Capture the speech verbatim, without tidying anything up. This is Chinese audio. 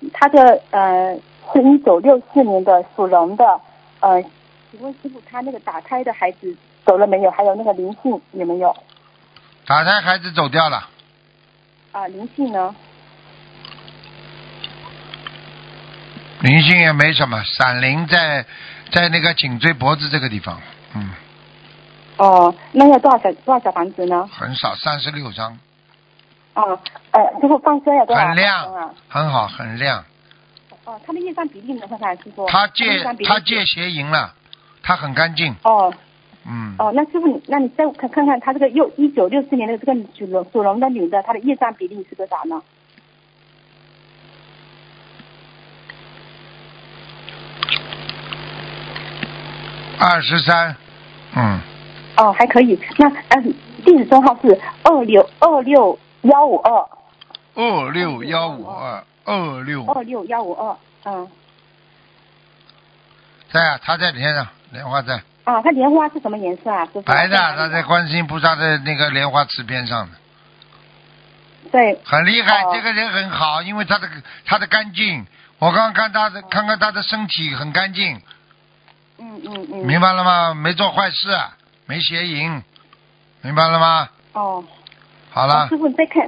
他的呃是一九六四年的属龙的，呃，请问师傅，他那个打胎的孩子走了没有？还有那个灵性有没有？ 打胎孩子走掉了。 啊，灵性呢？ 灵性也没什么，闪灵在在那个颈椎脖子这个地方，嗯。 哦，那要多少小多少小房子呢？ 很少，三十六张。 哦，呃，师傅放生要多少？ 很亮啊， 很好，很亮。 哦，他的业障比例呢？看看师傅。 他戒他戒戒邪淫了，他很干净。 哦。 嗯。 哦，那师傅，那你再看看看他这个又一九六四年的这个属龙属龙的女的，她的业障比例是多少呢？ 二十三，嗯。 哦，还可以。那嗯，地址证号是二六二六幺五二。 二六幺五二二六。 二六幺五二，嗯。 在啊，他在天上，莲花在。 啊，它莲花是什么颜色啊？师傅。 白的，他在观世音菩萨的那个莲花池边上的。 对。 很厉害， 哦、 这个人很好，因为他的他的干净。我刚刚看他的，看看他的身体很干净。 嗯嗯嗯。 明白了吗？没做坏事，没邪淫，明白了吗？ 哦。 好了。 师傅，你再看